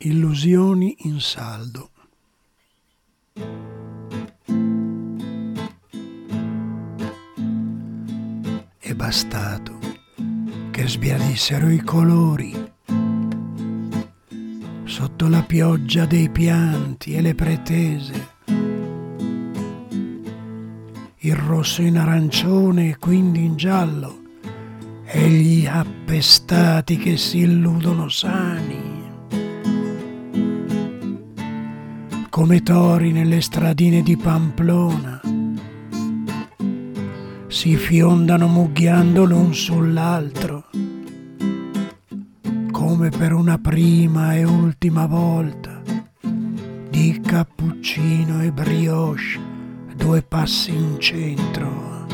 Illusioni in saldo. È bastato che sbiadissero i colori sotto la pioggia dei pianti e le pretese, il rosso in arancione e quindi in giallo, e gli appestati che si illudono sani come tori nelle stradine di Pamplona, si fiondano mugghiando l'un sull'altro come per una prima e ultima volta, di cappuccino e brioche, 2 passi in centro,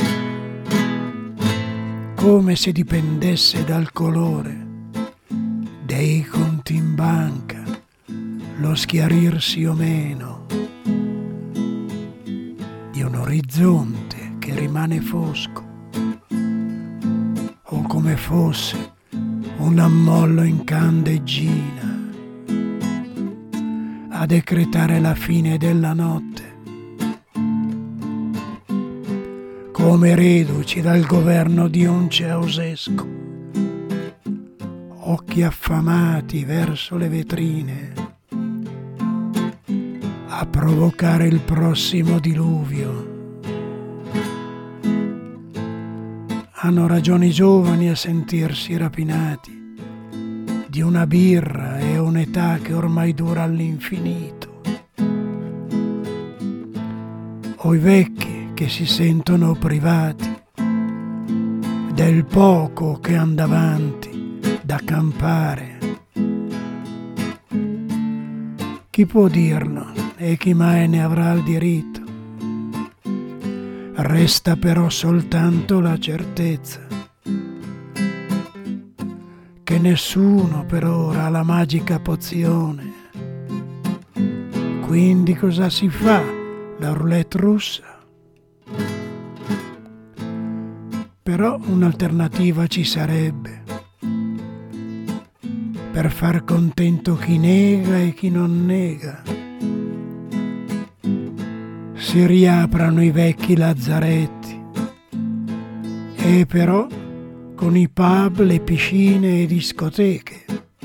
come se dipendesse dal colore dei conti in banca lo schiarirsi o meno di un orizzonte che rimane fosco, o come fosse un ammollo in candeggina a decretare la fine della notte, come reduci dal governo di un Ceausescu, occhi affamati verso le vetrine a provocare il prossimo diluvio. Hanno ragione i giovani a sentirsi rapinati di una birra e un'età che ormai dura all'infinito, o i vecchi che si sentono privati del poco che han davanti da campare. Chi può dirlo e chi mai ne avrà il diritto? Resta però soltanto la certezza che nessuno per ora ha la magica pozione. Quindi cosa si fa? La roulette russa? Però un'alternativa ci sarebbe per far contento chi nega e chi non nega. Si riaprano i vecchi lazzaretti, e però con i pub, le piscine e discoteche.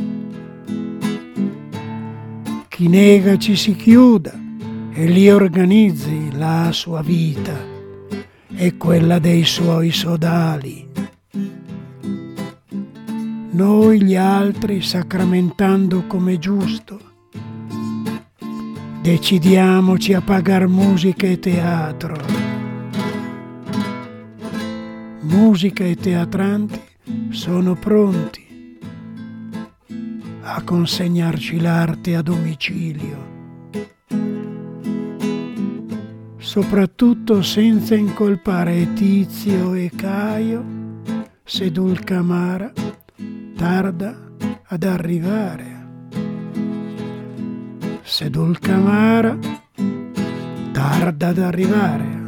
Chi nega ci si chiuda e lì organizzi la sua vita e quella dei suoi sodali. Noi gli altri, sacramentando come giusto, decidiamoci a pagar musica e teatro. Musica e teatranti sono pronti a consegnarci l'arte a domicilio, soprattutto senza incolpare Tizio e Caio se Dulcamara tarda ad arrivare. Se Dulcamara tarda ad arrivare.